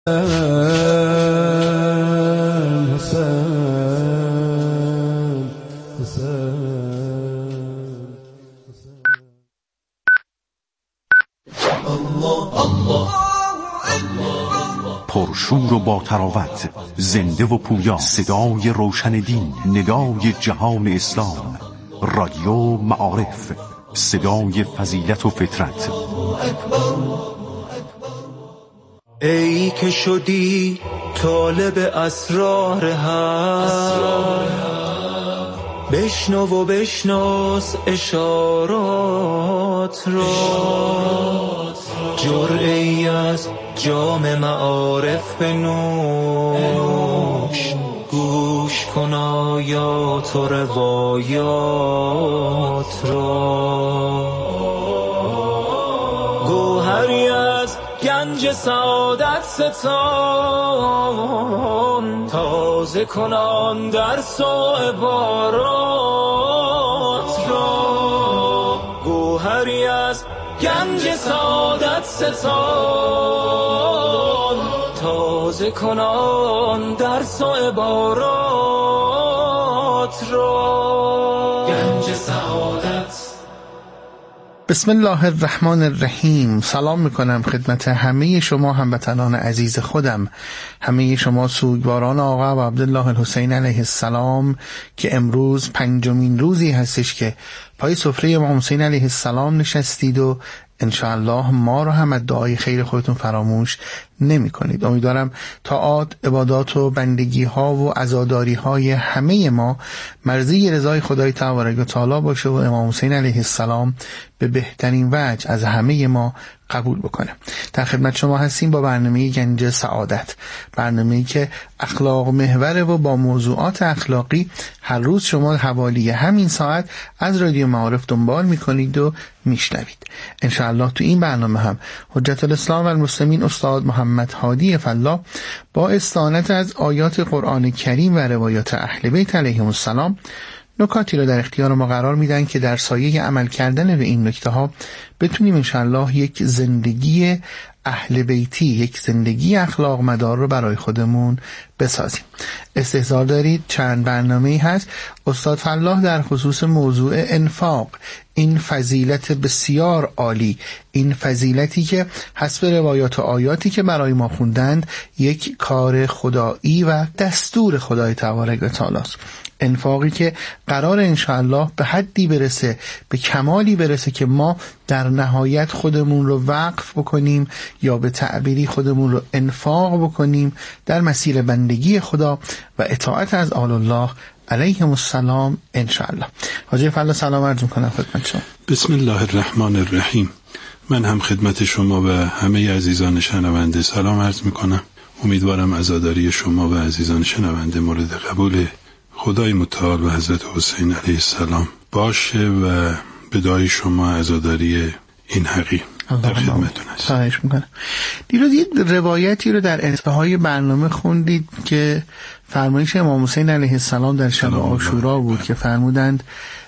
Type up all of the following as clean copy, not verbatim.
پرشور و با تراوت، زنده و پویا، صدای روشن دین، ندای جهان اسلام، رادیو معارف، صدای فضیلت و فطرت. ای که شدی طالب اسرار حق، بشنو و بشناس اشارات را، جرعه‌ای از جام معارف بنوش، گوش کن آیات و روایات را. گوهری از گنج سعادت ستان، تازه کنان درس و عبارات را. گوهری از گنج سعادت ستان، تازه کنان درس و عبارات را. گنج سعادت. بسم الله الرحمن الرحیم. سلام میکنم خدمت همه شما هموطنان عزیز خودم، همه شما سوگواران آقا و عبدالله الحسین علیه السلام که امروز 5مین روزی هستش که پای سفره امام حسین علیه السلام نشستید و انشاءالله ما رو هم از دعای خیر خودتون فراموش نمی کنید. امیدوارم طاعات، عبادات و بندگی ها و عزاداری های همه ما مرضی رضای خدای تبارک و تعالی باشه و امام حسین علیه السلام به بهترین وجه از همه ما قبول بکنه. در خدمت شما هستیم با برنامه گنج سعادت، برنامه‌ای که اخلاق محوره و با موضوعات اخلاقی هر روز شما حوالی همین ساعت از رادیو معارف دنبال میکنید و میشنوید. انشاءالله تو این برنامه هم حجت الاسلام و المسلمین استاد محمد هادی فلاح با استعانت از آیات قرآن کریم و روایات اهل بیت علیهم السلام نکاتی را در اختیار ما قرار میدن که در سایه عمل کردن به این نکته ها بتونیم انشاءالله یک زندگی اهل بیتی، یک زندگی اخلاق مدار رو برای خودمون بسازیم. استحضار دارید چند برنامه‌ای هست استاد فلاح در خصوص موضوع انفاق، این فضیلت بسیار عالی، این فضیلتی که حسب روایات و آیاتی که برای ما خوندند یک کار خدایی و دستور خدای تبارک و تعالی است. انفاقی که قرار انشاءالله به حدی برسه، به کمالی برسه که ما در نهایت خودمون رو وقف بکنیم یا به تعبیری خودمون رو انفاق بکنیم در مسیر بندگی خدا و اطاعت از آل الله علیهم السلام انشاءالله. حاجی فلاح سلام عرض میکنم خدمت شما. بسم الله الرحمن الرحیم. من هم خدمت شما و همه عزیزان شنونده سلام عرض میکنم. امیدوارم عزاداری شما و عزیزان شنونده مورد قبول خدای متعال و حضرت حسین علیه السلام باشه و به دعای شما عزاداری این حقی در خدمتون هست. خواهش میکنم. دیروز یک روایتی رو در انتهای برنامه خوندید که فرمایش امام حسین علیه السلام در شب عاشورا بود که فرمودند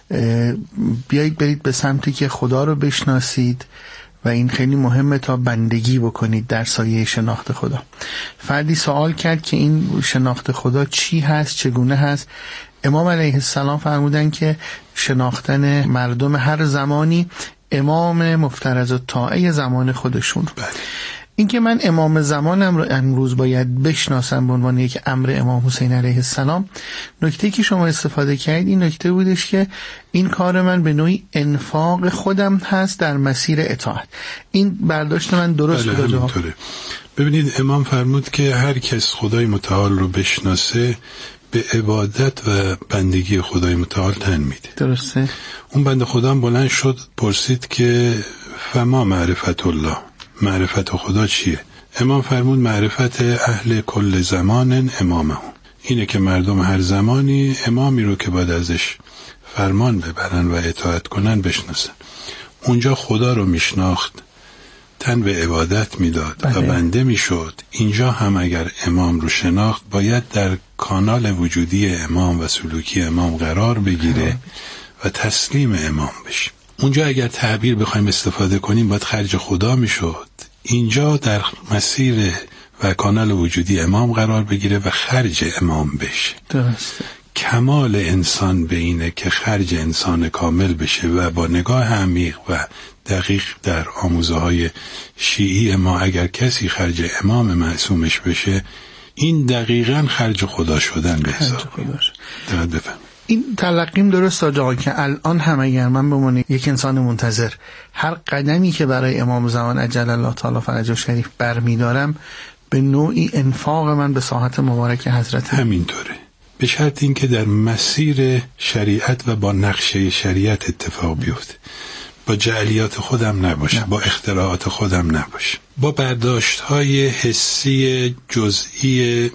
بیایید برید به سمتی که خدا رو بشناسید و این خیلی مهمه تا بندگی بکنید در سایه شناخت خدا. فردی سوال کرد که این شناخت خدا چی هست، چگونه هست؟ امام علیه السلام فرمودن که شناختن مردم هر زمانی امام مفترض الطاعه زمان خودشون رو. این که من امام زمانم رو امروز باید بشناسم به عنوان یک امر امام حسین علیه السلام، نکته که شما استفاده کردید این نکته بودش که این کار من به نوعی انفاق خودم هست در مسیر اطاعت. این برداشت من درست بود؟ همینطوره. ببینید امام فرمود که هر کس خدای متعال رو بشناسه به عبادت و بندگی خدای متعال تن میده. درسته. اون بنده خدا بلند شد پرسید که فما معرفت الله، معرفت خدا چیه؟ امام فرمود معرفت اهل کل زمان امامه، اینه که مردم هر زمانی امامی رو که باید ازش فرمان ببرن و اطاعت کنن بشناسن. اونجا خدا رو میشناخت، تن به عبادت میداد و بنده میشد. اینجا هم اگر امام رو شناخت باید در کانال وجودی امام و سلوکی امام قرار بگیره و تسلیم امام بشه. اونجا اگر تعبیر بخوایم استفاده کنیم باید خرج خدا میشد. اینجا در مسیر و کانال وجودی امام قرار بگیره و خرج امام بشه. درسته. کمال انسان به اینه که خرج انسان کامل بشه و با نگاه عمیق و دقیق در آموزه های شیعی ما اگر کسی خرج امام معصومش بشه، این دقیقاً خرج خدا شدن به حساب میاد. بفهم. این تلقیم درست آقا که الان هم اگر من به عنوان یک انسان منتظر هر قدمی که برای امام زمان عجل الله تعالی فرجه شریف برمیدارم، به نوعی انفاق من به ساحت مبارک حضرت همینطوره، به شرط این که در مسیر شریعت و با نقشه شریعت اتفاق بیفته، با جعلیات خودم نباشه، با اختراعات خودم نباشه، با برداشت‌های حسی جزئی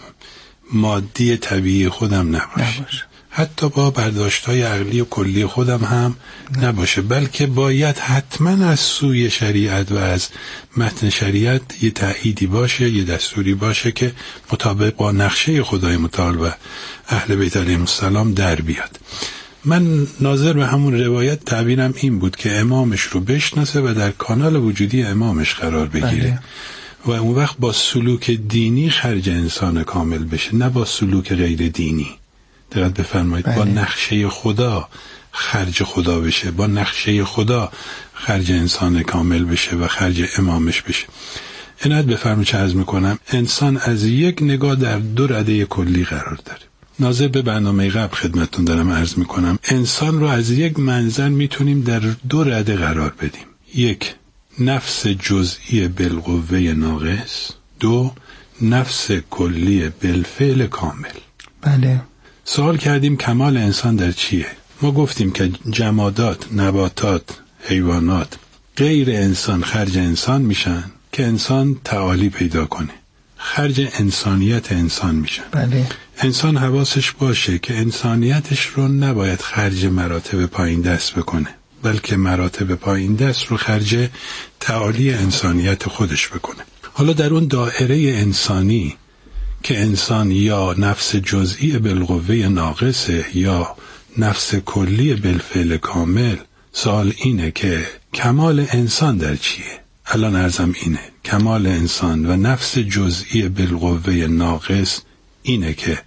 مادی طبیعی خودم نباشه. حتی با برداشت‌های عقلی و کلی خودم هم نباشه، بلکه باید حتما از سوی شریعت و از متن شریعت یه تأییدی باشه، یه دستوری باشه که مطابق با نقشه خدای متعال و اهل بیت علیهم السلام در بیاد. من ناظر به همون روایت تعبیرم این بود که امامش رو بشناسه و در کانال وجودی امامش قرار بگیره و اون وقت با سلوک دینی خرج انسان کامل بشه، نه با سلوک غیر دینی. دقت بفرمایید. با نقشه خدا خرج خدا بشه، با نقشه خدا خرج انسان کامل بشه و خرج امامش بشه. عنایت بفرمایید چه عرض میکنم، انسان از یک نگاه در دو رده کلی قرار داره. ناظر به برنامه قبل خدمتتون دارم عرض میکنم، انسان رو از یک منظر میتونیم در دو رده قرار بدیم. یک، نفس جزئی بالقوه ناقص. دو، نفس کلی بالفعل کامل. بله. سوال کردیم کمال انسان در چیه؟ ما گفتیم که جمادات، نباتات، حیوانات غیر انسان خرج انسان میشن که انسان تعالی پیدا کنه، خرج انسانیت انسان میشن. بله. انسان حواسش باشه که انسانیتش رو نباید خرج مراتب پایین دست بکنه، بلکه مراتب پایین دست رو خرج تعالی انسانیت خودش بکنه. حالا در اون دایره انسانی که انسان یا نفس جزئی بالقوه ناقصه یا نفس کلی بالفعل کامل، سوال اینه که کمال انسان در چیه؟ الان عرضم اینه، کمال انسان و نفس جزئی بالقوه ناقص اینه که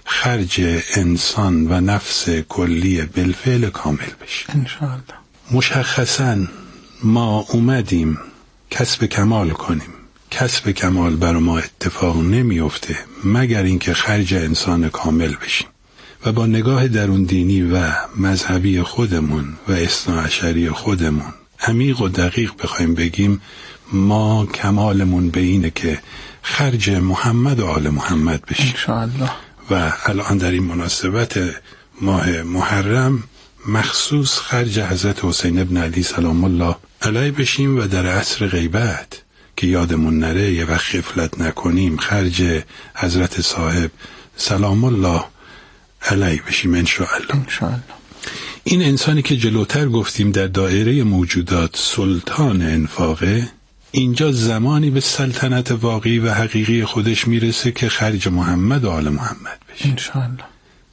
خرج انسان و نفس کلی بالفعل کامل بشه. انشاءالله. مشخصاً ما اومدیم کسب کمال کنیم. کسب کمال بر ما اتفاق نمیفته مگر اینکه خرج انسان کامل بشیم و با نگاه درون دینی و مذهبی خودمون و اثناعشری خودمون عمیق و دقیق بخوایم بگیم، ما کمالمون به اینه که خرج محمد و آل محمد بشیم انشاءالله. و الان در این مناسبت ماه محرم مخصوص خرج حضرت حسین ابن علی سلام الله علیه بشیم و در عصر غیبت که یادمون نره یه وقت غفلت نکنیم خرج حضرت صاحب سلام الله علیه بشیم انشاءالله. این انسانی که جلوتر گفتیم در دایره موجودات سلطان انفاقه، اینجا زمانی به سلطنت واقعی و حقیقی خودش میرسه که خرج محمد و آل محمد بشه انشاءالله.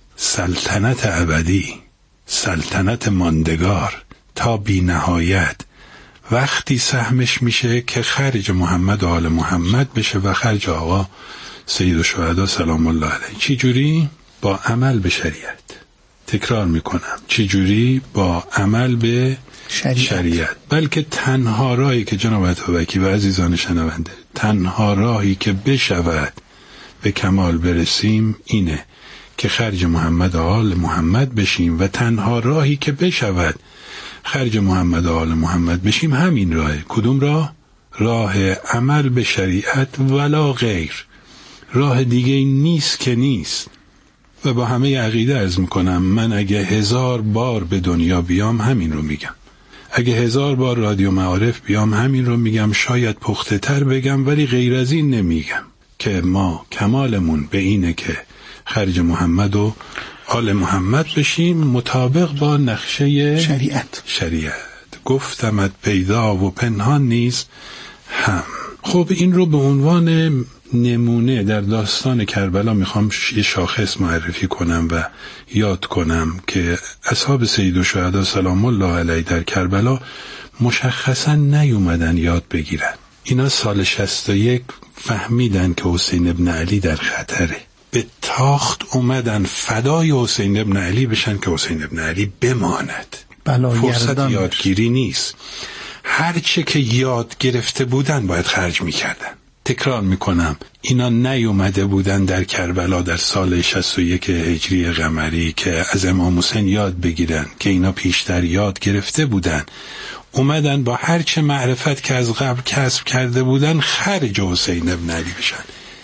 سلطنت ابدی، سلطنت ماندگار تا بی نهایت وقتی سهمش میشه که خرج محمد و آل محمد بشه و خرج آقا سید الشهدا سلام الله علیه. چی جوری؟ با عمل به شریعت. تکرار میکنم، چی جوری؟ با عمل به شریعت. بلکه تنها راهی که جناب اتابکی و عزیزان شنونده، تنها راهی که بشود به کمال برسیم اینه که خرج محمد و آل محمد بشیم و تنها راهی که بشود خرج محمد و آل محمد بشیم همین راهه. کدوم راه؟ راه عمل به شریعت ولا غیر. راه دیگه نیست که نیست. و با همه عقیده عرض میکنم، من اگه 1000 بار به دنیا بیام همین رو میگم، اگه 1000 بار رادیو معارف بیام همین رو میگم، شاید پخته تر بگم ولی غیر از این نمیگم، که ما کمالمون به اینه که خرج محمد و آل محمد بشیم مطابق با نقشه شریعت. گفتمت پیدا و پنهان نیز هم. خب این رو به عنوان نمونه در داستان کربلا میخوام یه شاخص معرفی کنم و یاد کنم که اصحاب سید الشهدا سلام الله علیه در کربلا مشخصا نیومدن یاد بگیرن. اینا سال 61 فهمیدن که حسین ابن علی در خطره، به تاخت اومدن فدای حسین ابن علی بشن که حسین ابن علی بماند. فرصت یادگیری نیست. هرچه که یاد گرفته بودن باید خرج میکردن. تکرار میکنم، اینا نیومده بودن در کربلا در سال 61 هجری قمری که از امام حسین یاد بگیرن که اینا پیشتر یاد گرفته بودن. اومدن با هرچه معرفت که از قبل کسب کرده بودن خرج حسین ابن علی بشن.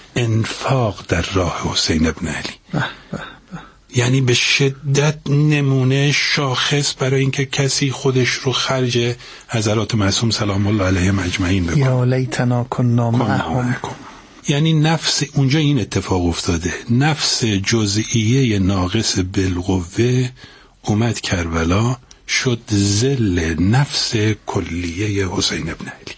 انفاق در راه حسین ابن علی یعنی به شدت نمونه شاخص برای اینکه کسی خودش رو خرج حضرات معصوم سلام الله علیهم اجمعین بکنه. یا لیتنا کنا معهم. یعنی نفس اونجا این اتفاق افتاده، نفس جزئیه ناقص بالقوه اومد کربلا شد ذل نفس کلیه حسین ابن علی.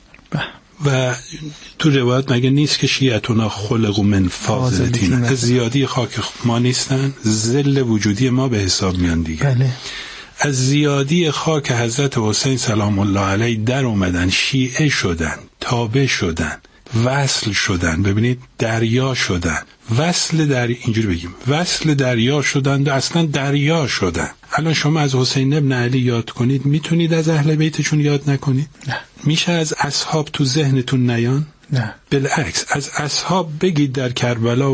و تو روایت مگه نیست که شیعتونا خلق من فاضلتین، از زیادی خاک ما نیستن، ذل وجودی ما به حساب میان دیگه. بله. از زیادی خاک حضرت حسین سلام الله علیه در اومدن، شیعه شدن، تابع شدن، وصل شدن. ببینید دریا شدن، وصل در اینجوری بگیم وصل دریا شدن، اصلا دریا شدن. الان شما از حسین ابن علی یاد کنید، میتونید از اهل بیتشون یاد نکنید؟ نه. میشه از اصحاب تو ذهنتون نیان؟ نه. بالعکس از اصحاب بگید در کربلا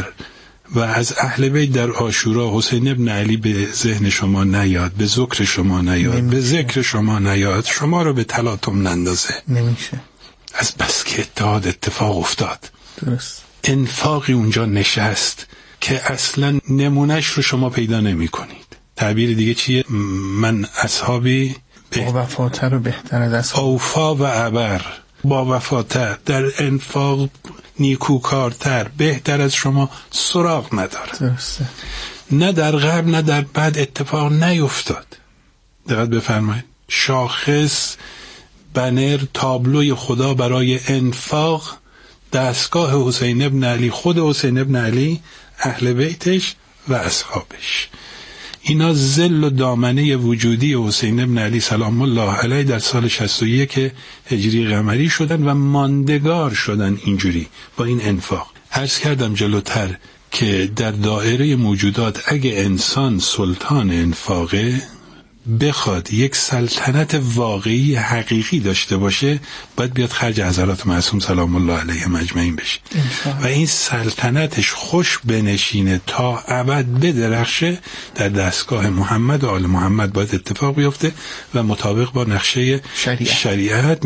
و از اهل بیت در عاشورا حسین ابن علی به ذهن شما نیاد، به ذکر شما نیاد، نمیشه. به ذکر شما نیاد، شما رو به تلاطم نندازه. نمیشه. از بس که اتحاد اتفاق افتاد. درست. انفاقی اونجا نشست که اصلا نمونهش رو شما پیدا نمی کنید. تعبیر دیگه چیه؟ من اصحابی با وفاتر و بهتر از اصحاب، اوفا و عبر، با وفاتر، در انفاق نیکوکارتر، بهتر از شما سراغ نداره. درسته. نه در غرب نه در بعد اتفاق نیفتاد. دقت بفرمایید، شاخص، بنر، تابلوی خدا برای انفاق دستگاه حسین ابن علی، خود حسین ابن علی، اهل بیتش و اصحابش. اینا ذل و دامنه وجودی حسین ابن علی سلام الله علیه در سال 61 هجری قمری شدن و ماندگار شدن اینجوری با این انفاق. عرض کردم جلوتر که در دایره موجودات اگه انسان سلطان انفاقه، بخواد یک سلطنت واقعی حقیقی داشته باشه، باید بیاد خرج حضرات معصوم سلام الله علیهم اجمعین بشه و این سلطنتش خوش بنشینه تا ابد بدرخشه در دستگاه محمد و آل محمد باید اتفاق بیفته و مطابق با نقشه شریعت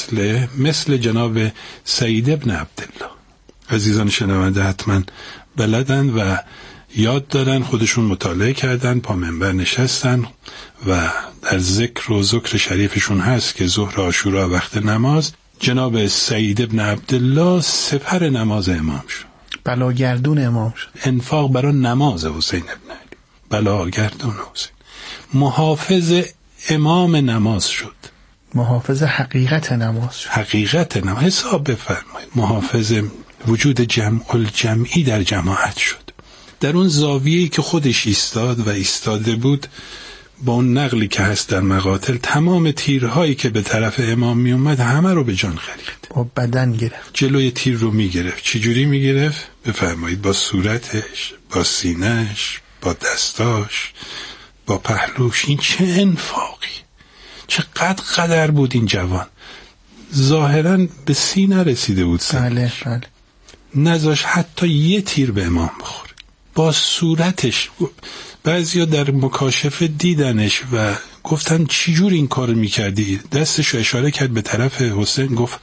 مثل جناب سید ابن عبدالله. عزیزان شنونده حتما بلدن و یاد دارن، خودشون مطالعه کردن، پا منبر نشستن و در ذکر و ذکر شریفشون هست که ظهر عاشورا وقت نماز جناب سید ابن عبدالله سپر نماز امام شد، بلاگردون امام شد. انفاق برای نماز حسین ابن علی، بلاگردون حسین، محافظ امام نماز شد، محافظ حقیقت نماز شد. حقیقت نماز. حساب بفرمایید، محافظ وجود جمع الجمعی در جماعت شد. در اون زاویه‌ای که خودش ایستاده بود، با اون نقلی که هست در مقاتل، تمام تیرهایی که به طرف امام می اومد همه رو به جان خرید، با بدن گرفت، جلوی تیر رو می گرفت. چجوری می گرفت؟ بفرمایید، با صورتش، با سینهش، با دستاش، با پهلوش. این چه انفاقی، چقدر قدر بود این جوان. ظاهرا به سینه رسیده بود سنش. بله. نذاش حتی یه تیر به امام بخوره. با صورتش، بعضیا در مکاشفه دیدنش و گفتن چی جور این کار میکردی؟ دستشو اشاره کرد به طرف حسین، گفت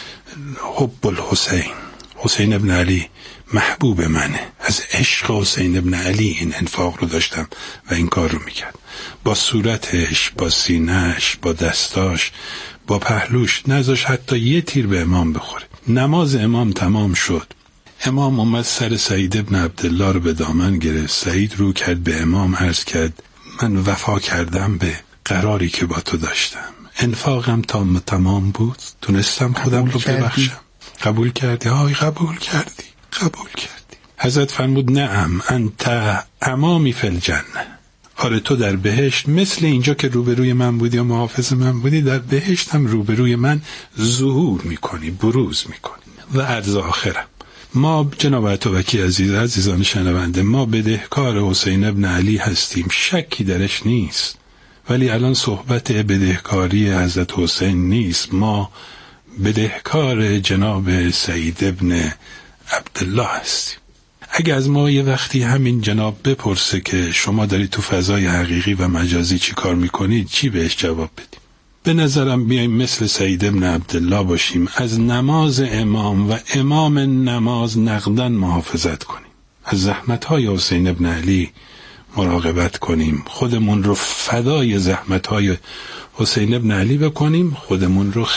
حب الحسین، حسین ابن علی محبوب منه، از عشق حسین ابن علی این انفاق رو داشتم و این کار رو میکرد. با صورتش، با سینهش، با دستاش، با پهلوش، نذاش حتی یه تیر به امام بخوره. نماز امام تمام شد، امام اومد سر سعید ابن عبدالله رو به دامن گرفت. سعید رو کرد به امام، عرض کرد من وفا کردم به قراری که با تو داشتم، انفاقم تمام بود، تونستم خودم رو ببخشم. قبول کردی؟ قبول کردی. حضرت فرمود نعم انت امامی فی الجنه، آره تو در بهشت مثل اینجا که روبروی من بودی یا محافظ من بودی، در بهشت هم روبروی من ظهور میکنی، بروز میکنی. و عرض آخرم، ما جناب عطابکی عزیزان شنونده، ما بدهکار حسین ابن علی هستیم، شکی درش نیست، ولی الان صحبت بدهکاری حضرت حسین نیست. ما بدهکار جناب سعید ابن عبدالله هستیم. اگه از ما یه وقتی همین جناب بپرسه که شما داری تو فضای حقیقی و مجازی چی کار میکنید، چی بهش جواب بدیم؟ به نظرم بیاییم مثل سعید ابن عبدالله باشیم، از نماز امام و امام نماز نقدن محافظت کنیم، از زحمتهای حسین ابن علی مراقبت کنیم، خودمون رو فدای زحمتهای حسین ابن علی بکنیم، خودمون رو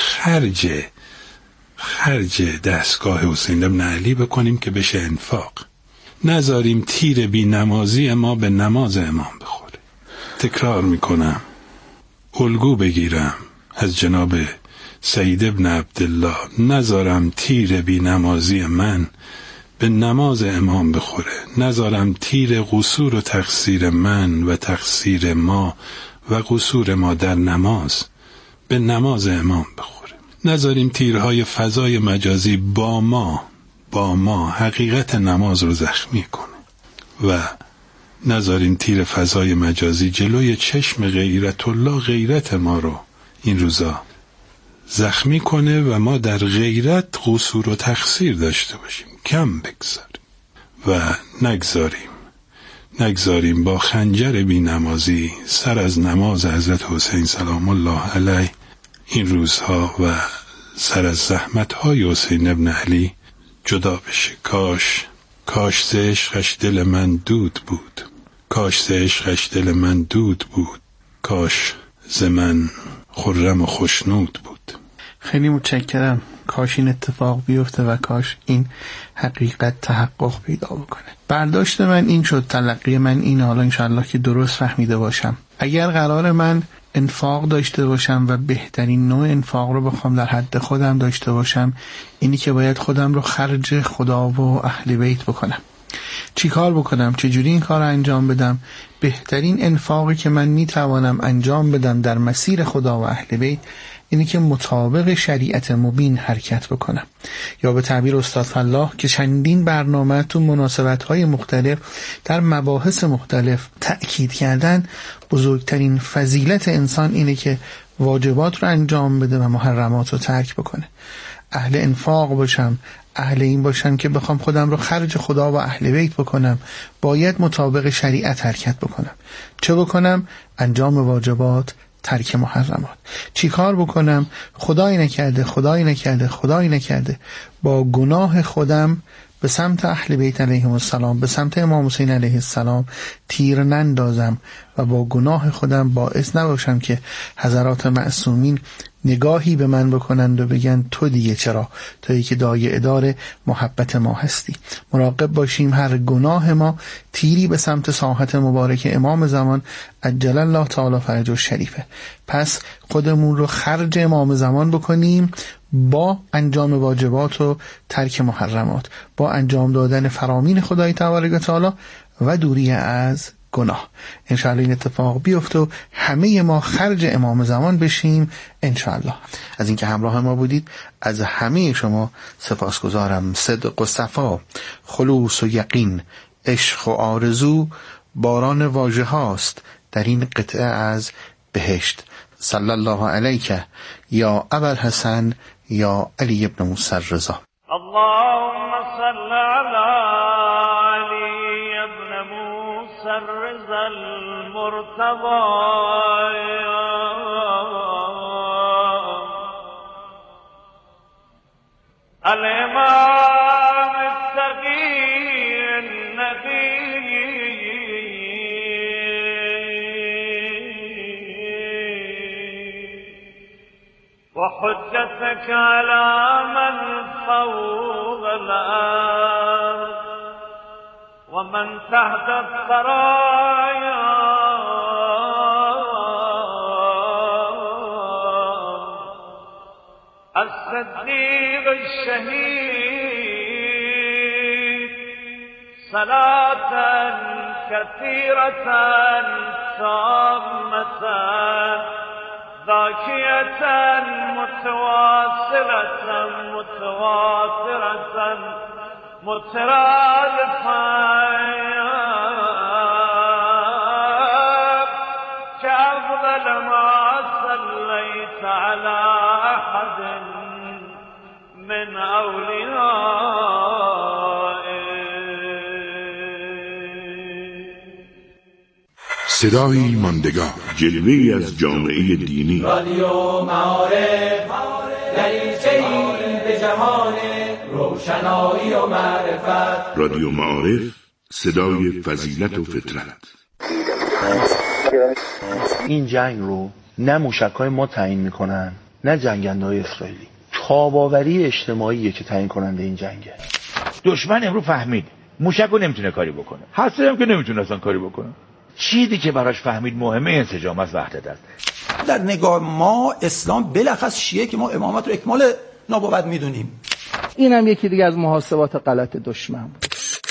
خرج دستگاه حسین ابن علی بکنیم که بشه انفاق. نذاریم تیر بی نمازی ما به نماز امام بخوره. تکرار میکنم، الگو بگیرم از جناب سعید ابن عبدالله، نذارم تیر بی نمازی من به نماز امام بخوره، نذارم تیر قصور و تقصیر من و تقصیر ما و قصور ما در نماز به نماز امام بخوره. نذاریم تیرهای فضای مجازی با ما حقیقت نماز رو زخمی کنه و نذاریم تیر فضای مجازی جلوی چشم غیرت الله غیرت ما رو این روزا زخمی کنه و ما در غیرت قصور و تقصیر داشته باشیم، کم بگذاریم و نگذاریم با خنجر بی نمازی سر از نماز حضرت حسین سلام الله علیه این روزها و سر از زحمتهای حسین ابن علی جدا بشه. کاش ز عشقش دل من دود بود، کاش ز عشقش دل من دود بود، کاش ز من خرم و خوشنود بود. خیلی متشکرم. کاش این اتفاق بیفته و کاش این حقیقت تحقق پیدا بکنه. برداشت من این شد، تلقی من این، حالا انشاءالله که درست فهمیده باشم. اگر قرار من انفاق داشته باشم و بهترین نوع انفاق رو بخوام در حد خودم داشته باشم، اینی که باید خودم رو خرج خدا و اهل بیت بکنم. چی کار بکنم؟ چجوری این کار رو انجام بدم؟ بهترین انفاقی که من میتوانم انجام بدم در مسیر خدا و اهل بیت اینی که مطابق شریعت مبین حرکت بکنم، یا به تعبیر استاد فلاح که چندین برنامه تو مناسبت‌های مختلف در مباحث مختلف تأکید کردن، بزرگترین فضیلت انسان اینه که واجبات رو انجام بده و محرمات رو ترک بکنه. اهل انفاق باشم، اهل این باشم که بخوام خودم رو خرج خدا و اهل بیت بکنم، باید مطابق شریعت حرکت بکنم. چه بکنم؟ انجام واجبات، ترک محرمات. چی کار بکنم؟ خدایی نکرده با گناه خودم به سمت اهل بیت علیهم السلام، به سمت امام حسین علیه السلام تیر نندازم و با گناه خودم باعث نباشم که حضرات معصومین نگاهی به من بکنند و بگن تو دیگه چرا، تویی که دایه دار محبت ما هستی. مراقب باشیم هر گناه ما تیری به سمت ساحت مبارک امام زمان عجل الله تعالی فرجه شریفه. پس خودمون رو خرج امام زمان بکنیم با انجام واجبات و ترک محرمات، با انجام دادن فرامین خدای تبارک و تعالی و دوری از گناه. انشاءالله این اتفاق بیفته و همه ما خرج امام زمان بشیم انشاءالله. از اینکه همراه ما بودید از همه شما سپاسگزارم. صدق و صفا، خلوص و یقین، عشق و آرزو باران واژه هاست در این قطعه از بهشت. صلی الله علیک یا ابوالحسن یا علی ابن موسی الرضا. اللهم صل علی علی ابن موسی الرضا المرتضى الامام التقی النبی وحجتك على من فوق الأرض ومن تحت الثرايا الصديق الشهيد صلاة كثيرة تامة ذاكية متواصلة مترادفة كأفضل ما صليت على أحد من أوليائك. صدای ماندگار، جلوه‌ای از جامعه دینی. رادیو معارف دریچه‌ای به جهان روشنایی و معرفت. رادیو معارف، صدای فضیلت و فطرت. این جنگ رو نه موشک‌های ما تعیین میکنن نه جنگنده‌های اسرائیلی. تاب‌آوری اجتماعیه که تعیین کننده این جنگه. دشمن امروز فهمید موشک رو نمیتونه کاری بکنه، هسته هم که نمیتونه اصلا کاری بکنه. چیزی که براش فهمید مهمه انسجام است، وحدت است. در نگاه ما اسلام بلخص شیعه که ما امامت رو اکمال نبوت میدونیم. این هم یکی دیگه از محاسبات غلط دشمن بود.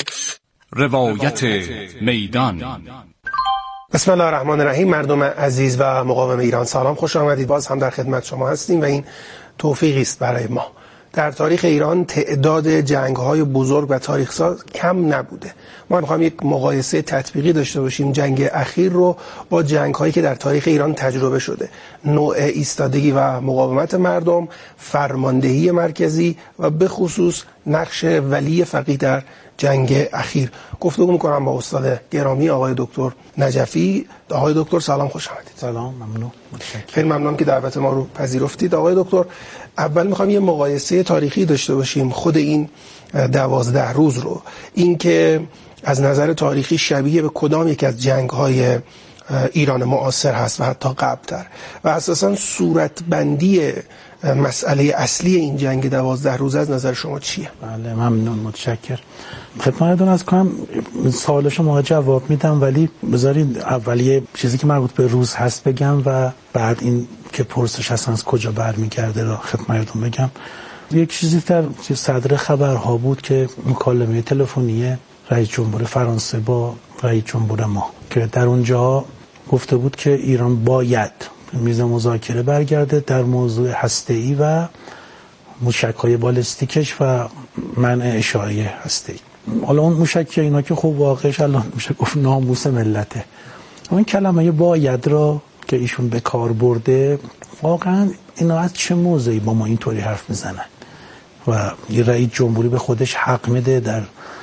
روایت میدان. بسم الله الرحمن الرحیم. مردم عزیز و مقاوم ایران، سلام، خوش آمدید. باز هم در خدمت شما هستیم و این توفیقی است برای ما. در تاریخ ایران تعداد جنگ‌های بزرگ و تاریخ‌ساز کم نبوده. ما می‌خوایم یک مقایسه تطبیقی داشته باشیم جنگ اخیر رو با جنگ‌هایی که در تاریخ ایران تجربه شده. نوع ایستادگی و مقاومت مردم، فرماندهی مرکزی و به خصوص نقش ولی فقیه در جنگ اخیر. گفتگو می‌کنم با استاد گرامی آقای دکتر نجفی. آقای دکتر سلام، خوش آمدید. سلام، ممنون. متشکرم. خیلی ممنونم که دعوت ما رو پذیرفتید. آقای دکتر، اول می‌خوام یه مقایسه تاریخی داشته باشیم خود این 12 روز رو. این که از نظر تاریخی شبیه به کدام یک از جنگ‌های ایران معاصر هست و حتی قبل‌تر، و اساساً صورتبندی مسئله اصلی این جنگ 12 روز از نظر شما چیه؟ بله، ممنون، متشکرم. خدمتتون از کنم سوال شما جواب میدم، ولی بذارید اول یه چیزی که مربوط به روز هست بگم و بعد این که پرسش هست از کجا برمیگرده را خدمتتون بگم. یک چیزی در صدر خبرها بود که مکالمه تلفنی رئیس جمهور فرانسه با رئیس جمهور ما که در اونجا گفته بود که ایران باید میز مذاکره برگرده در موضوع هسته‌ای و موشک‌های بالستیکش و منع اشاعه هسته‌ای. حالا اون موشک اینا که خب واقعش الان میشه گفت ناموس ملته. اون کلمه باید را که ایشون به کار برده، واقعا اینا از چه موضعی با ما اینطوری حرف میزنن و یه رئیس جمهوری به خودش حق میده در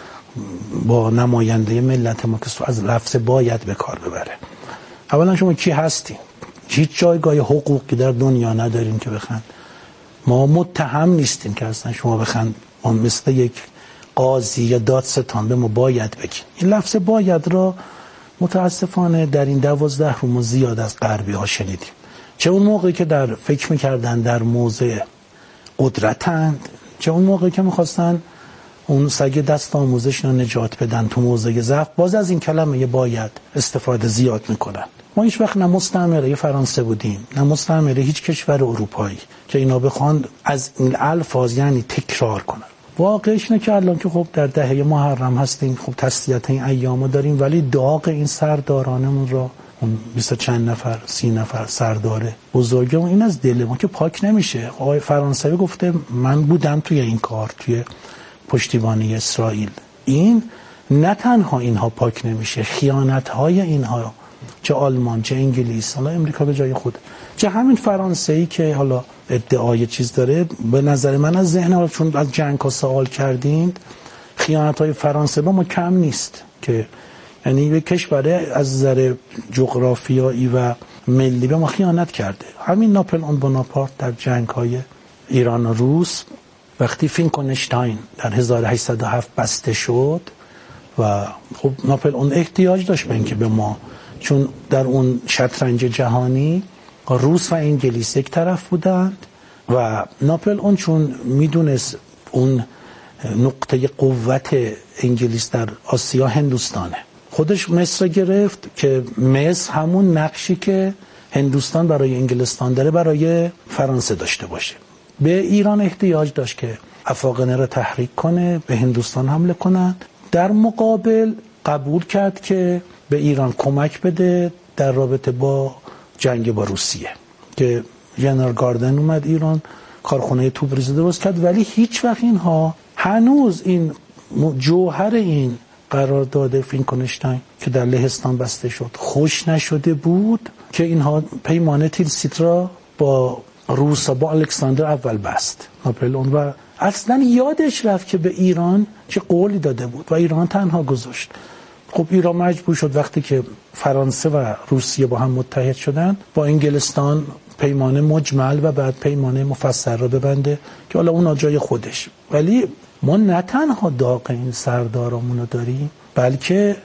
با نماینده ملت ما که از لفظ باید به کار ببره؟ اولا شما کی هستین؟ هیچ جایگاه حقوقی در دنیا نداریم که بخند. ما متهم نیستیم که اصلا شما بخند ما مثل یک قاضی یا دادستان به ما باید بگین. این لفظ باید را متاسفانه در این 12 روز زیاد از غربی ها شنیدیم. چه اون موقعی که در فکر میکردن در موضع قدرتند، چه اون موقعی که میخواستن اون سگ دست آموزش رو نجات بدن تو موضع ضعف، باز از این کلمه باید استفاده زیاد میکنن. ما هیچ وقت نه مستعمره فرانسه بودیم نه مستعمره هیچ کشور اروپایی که اینا بخوان از این الفاظ یعنی تکرار کنن. واقعش اینه که الان که خب در دهه محرم هستیم، خب تسلیت این ایامو داریم، ولی داغ این سردارانمون را اون 20 چند نفر 30 نفر سردار بزرگمون این از دل ما که پاک نمیشه. آقای فرانسوی گفته من بودم توی این کار، توی پشتیبانی اسرائیل. این نه تنها اینها پاک نمیشه، خیانت‌های اینها چه آلمان چه انگلیس، حالا امریکا به جای خود، چه همین فرانسه‌ای که حالا ادعای چیز داره، به نظر من از ذهن حالا چون از جنگ ها سوال کردین، خیانت‌های فرانسه با ما کم نیست که یعنی یک کشور از نظر جغرافیایی و ملی به ما خیانت کرده. همین ناپلئون بوناپارت در جنگ‌های ایران و روس وقتی فینکونشتاین در 1807 بسته شد و خب ناپلئون احتیاج داشت به اینکه به ما، چون در اون شطرنج جهانی روس و انگلیس یک طرف بودند و ناپلئون چون میدونست اون نقطه قوت انگلیس در آسیا هندوستانه، خودش مصر گرفت که مصر همون نقشی که هندوستان برای انگلستان داره برای فرانسه داشته باشه. به ایران احتیاج داشت که افاقنه را تحریک کنه، به هندوستان حمله کنند. در مقابل قبول کرد که به ایران کمک بده در رابطه با جنگ با روسیه که ژنرال گاردن اومد ایران، کارخانه توپریز درست کرد، ولی هیچ وقت اینها هنوز این جوهر این قرارداد فینکنشتاین که در لهستان بسته شد خوش نشده بود که اینها پیمان تیلسیت را با روس با الکساندر اول بست ناپلئون و اصلا یادش رفت که به ایران چه قولی داده بود و ایران تنها گذاشت. خب ایران مجبور شد وقتی که فرانسه و روسیه با هم متحد شدن با انگلستان پیمان مجمل و بعد پیمان مفصل را ببنده که حالا اون جای خودش. ولی ما نه تنها داغ این سردارامون رو داریم، بلکه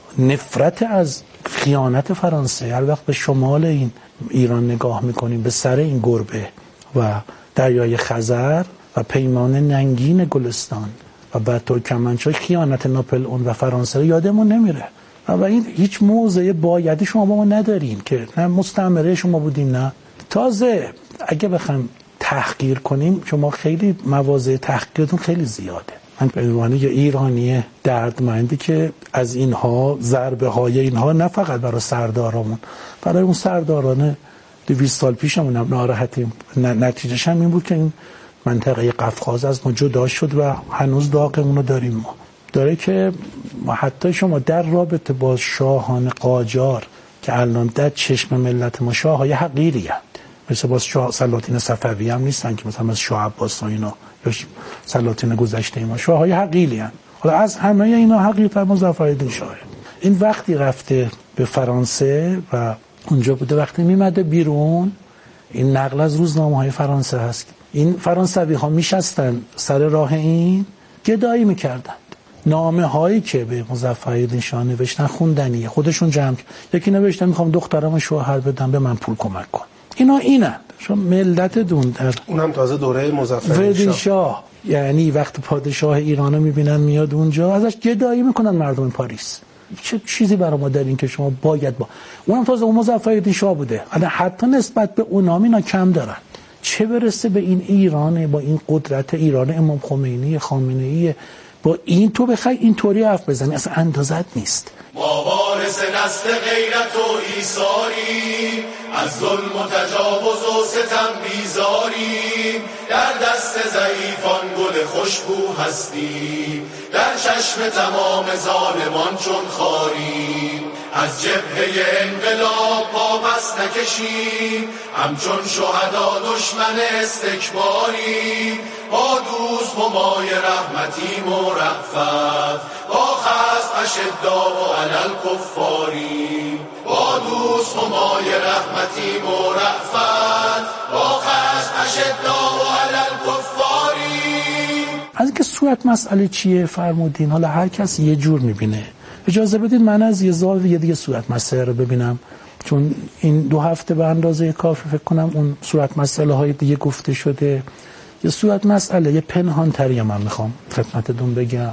نفرت از خیانت فرانسه. هر وقت به شمال این ایران نگاه میکنیم، به سر این گربه و دریای خزر و پیمان ننگین گلستان و بعد ترکمنچای خیانت ناپلئون و فرانسه رو یادمون نمیره و این هیچ موضع بایدی شما با ما نداریم که نه مستعمره شما بودیم نه. تازه اگه بخوام تحقیر کنیم شما خیلی مواضع تحقیرتون خیلی زیاده. من به عنوان یه ایرانی دردمندی که از اینها ضربه های اینها نه فقط برای سردارامون، برای اون سرداران 200 سال پیشمون هم ناراحتیم. نتیجهش هم این بود که این منطقه قفقاز از ما جدا شد و هنوز داغمون رو داریم. ما داره که حتی شما در رابطه با شاهان قاجار که الان در چشم ملت ما شاههای حقیری هستند، مثل باز شاه سلاطین صفوی هم نیستن که مثلا از شاه عباس و اینا یا سلاطین گذشته ما شاههای حقیری هستند. حالا از همه اینا حقیرتر مظفرالدین شاه. این وقتی رفته به فرانسه و اونجا بوده، وقتی میمده بیرون، این نقل از روزنامه‌های فرانسه هست، این فرانسوی ها میشستن سر راه این گدایی میکردند. نامه هایی که به مظفرالدین شاه نوشتن خوندنیه، خودشون جمع. یکی نوشتن میخوام دخترم شوهر بدم به من پول کمک کن. اینا اینند چون ملت دون در اونم تازه دوره مظفرالدین شاه. یعنی وقت پادشاه ایرانو میبینن میاد اونجا ازش گدایی میکنن مردم پاریس. چه چیزی برای ما دارین که شما باید با اونم تازه اون مظفرالدین شاه بوده. حتی نسبت به اونام اینا کم دارن، چه برسه به این ایران با این قدرت ایران امام خامنه‌ای با این تو بخوای اینطوری حرف بزنی اصلا اندازت نیست. ما وارث نسل غیرت و ایثاریم، از ظلم و تجاوز و ستم بیزاریم، در دست ضعیفان گل خوشبو هستیم، در چشم تمام ظالمان چون خاریم، از جبهه انقلاب پا پس نکشیم، همچون شهدا دشمن استکباریم، با دوست همای رحمتیم و رأفت، با خصم اشداء و علی الکفاریم، با دوست همای رحمتیم و رأفت، با خصم اشداء و علی الکفاریم. از اینکه صورت مسئله چیه فرمودین، حالا هر کس یه جور میبینه. اجازه بدید من از یه زاویه دیگه صورت مسئله رو ببینم، چون این 2 هفته به اندازه کافی فکر کنم اون صورت مسئله های دیگه گفته شده. یه صورت مسئله یه پنهان تری من میخوام خدمتتون بگم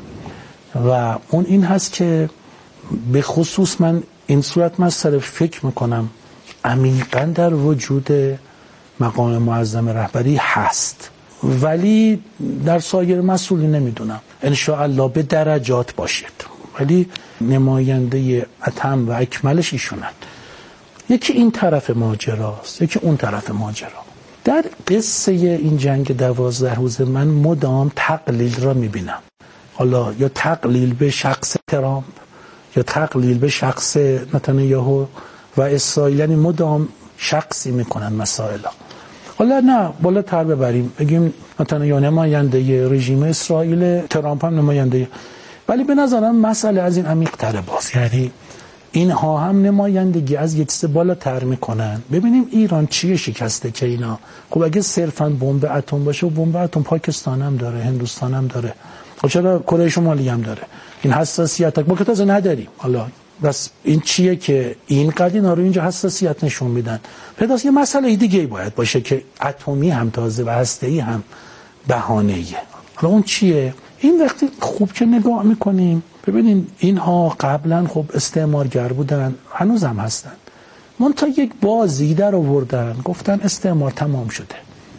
و اون این هست که به خصوص من این صورت مسئله فکر میکنم عمیقاً در وجود مقام معظم رهبری هست، ولی در سایر مسئولی نمیدونم. انشاءالله به درجات باشید، ولی نماینده اتم و اکملش ایشونن. یکی این طرف ماجراست، یکی اون طرف ماجرا. در قصه این جنگ 12 روز من مدام تقلیل را میبینم. حالا یا تقلیل به شخص ترامپ یا تقلیل به شخص نتانیاهو و اسرائیل، یعنی مدام شخصی میکنن مسائل. حالا نه بالاتر ببریم بگیم نتانیاهو نماینده رژیم اسرائیل، ترامپ هم نماینده، ولی به نظرم مسئله از این عمیق تره باز. یعنی اینها هم نمایندگی از یک چیز بالاتر میکنن. ببینیم ایران چیه شکسته که اینا، خب اگه صرفاً بمب اتم باشه و بمب اتم پاکستان هم داره، هندوستان هم داره، خب چرا کره شمالی هم داره؟ این حساسیت ما که تازه نداریم. حالا بس این چیه که اینقدر اینا رو اینجا حساسیت نشون میدن؟ پس یه مسئله دیگه باید باشه که اتمی هم تازه و هسته‌ای هم بهانه‌ایه. حالا اون چیه؟ این وقتی خوب که نگاه میکنیم ببینیم اینها قبلا خب استعمارگر بودن، هنوز هم هستن. منتها یک بازی در آوردن، گفتن استعمار تمام شده،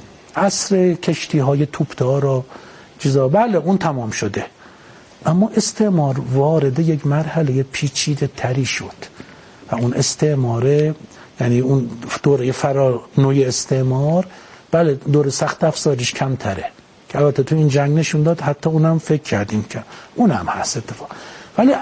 عصر کشتی های توپدار و چیزا بله اون تمام شده، اما استعمار وارد یک مرحله پیچیده تری شد و اون استعماره، یعنی اون دوره نوع استعمار، بله دوره سخت افزاریش کمتره که البته تو این جنگ نشون داد، حتی اونم فکر کردیم که اونم هست اتفاق.